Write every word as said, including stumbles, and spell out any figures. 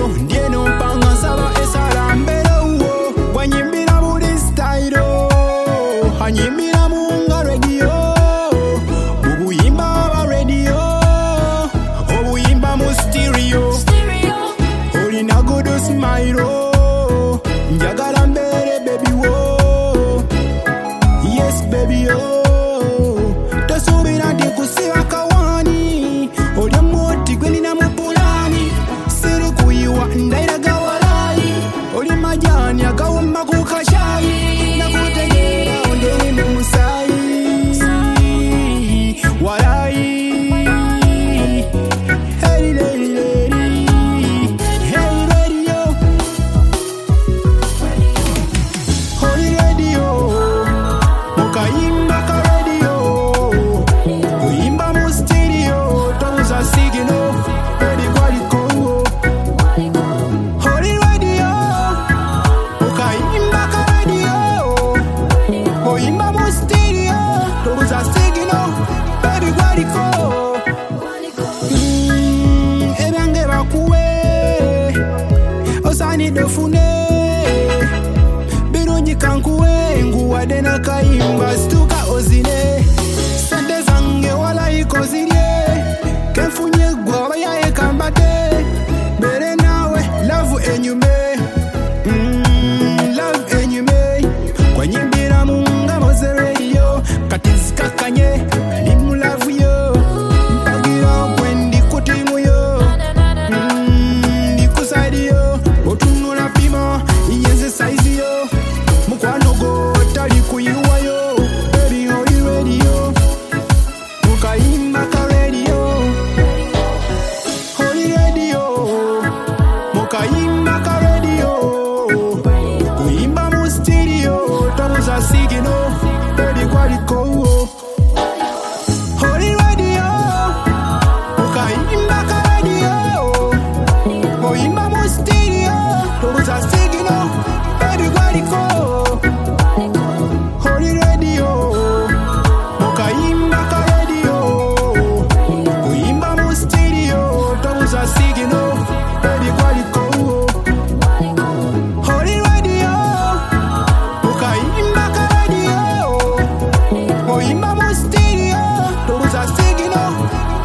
radio ndieno mpanga nsaba esala mbera uwo gwanyimbira buli style hanyimbira munga radio ubuyimba ba radio obuyimba mu stereo olina good smile njagala mbere baby wo yes baby oh tosubira ndi kusiba kawani olya moti gwenina mu bulani siri kuyiwa ndairaga walai oli majani agawuma ku kashayi nakutegeera onderi mu musayi walai hey lady lady hey radio holy radio mukayimba ka radio uyimba mu stereo tobuza signal eri gwaliko holy radio mukayimba ka radio uyimba mu stereo tobuza signal eri gwaliko Mm, ebyange bakuwe osani dofune birungi kankuwe nguwadde nakayimba situka ozine sente zange walayiko zirye kenfunye gwe obayaye kambate mbere nawe lavu enyume Mm, love enyume kwenyimbira mu ngabo ze radio kati zikakanye ndi mu lavu yo mpagira gwe ndi ku timu yo Mm, ndi ku side yo otunula pima yenze size yo mukwano go tali kuyiwayo baby oli radio mukayimba ka radio oli radio mukayimba ka radio kuyimba mu stereo tobuza signal eri gwaliko oli radio mukayimba ka radio oyimba mu stereo tobuza signal eri gwaliko holy radio mukayimba ka radio uyimba mu stereo tobuza signal eri gwaliko holy radio mukayimba ka radio uyimba mu stereo tobuza signal